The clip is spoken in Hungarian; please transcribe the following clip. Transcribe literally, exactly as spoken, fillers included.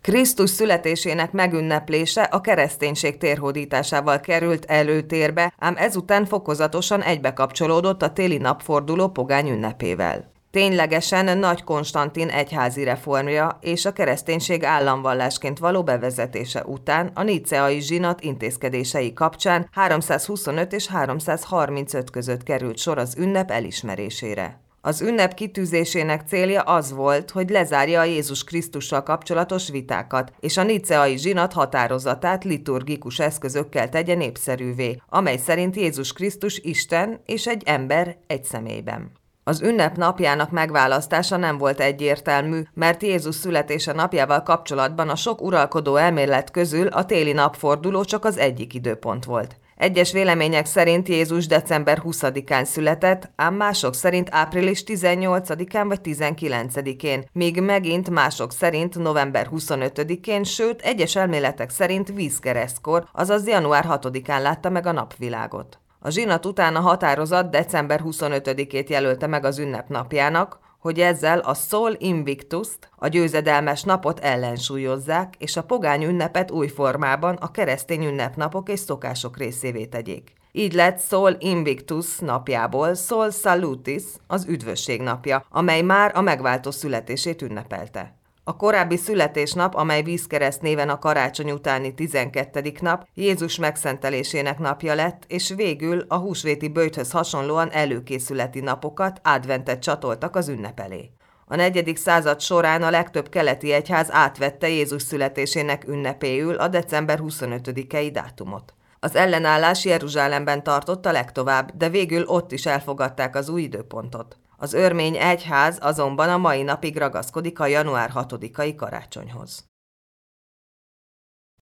Krisztus születésének megünneplése a kereszténység térhódításával került előtérbe, ám ezután fokozatosan egybekapcsolódott a téli napforduló pogány ünnepével. Ténylegesen Nagy Konstantin egyházi reformja és a kereszténység államvallásként való bevezetése után a nicceai zsinat intézkedései kapcsán háromszázhuszonöt és háromszázharmincöt között került sor az ünnep elismerésére. Az ünnep kitűzésének célja az volt, hogy lezárja a Jézus Krisztussal kapcsolatos vitákat, és a nicceai zsinat határozatát liturgikus eszközökkel tegye népszerűvé, amely szerint Jézus Krisztus Isten és egy ember egy személyben. Az ünnep napjának megválasztása nem volt egyértelmű, mert Jézus születése napjával kapcsolatban a sok uralkodó elmélet közül a téli napforduló csak az egyik időpont volt. Egyes vélemények szerint Jézus december huszadikán született, ám mások szerint április tizennyolcadikán vagy tizenkilencedikén, míg megint mások szerint november huszonötödikén, sőt egyes elméletek szerint vízkeresztkor, azaz január hatodikán látta meg a napvilágot. A zsinat után a határozat december huszonötödikét jelölte meg az ünnep napjának, hogy ezzel a Sol Invictus-t, a győzedelmes napot ellensúlyozzák, és a pogány ünnepet új formában a keresztény ünnepnapok és szokások részévé tegyék. Így lett Sol Invictus napjából Sol Salutis, az üdvösség napja, amely már a megváltó születését ünnepelte. A korábbi születésnap, amely vízkereszt néven a karácsony utáni tizenkettedik nap, Jézus megszentelésének napja lett, és végül a húsvéti böjthöz hasonlóan előkészületi napokat, adventet csatoltak az ünnep elé. A negyedik század során a legtöbb keleti egyház átvette Jézus születésének ünnepéül a december huszonötödikei dátumot. Az ellenállás Jeruzsálemben tartott a legtovább, de végül ott is elfogadták az új időpontot. Az örmény egyház azonban a mai napig ragaszkodik a január hatodikai karácsonyhoz.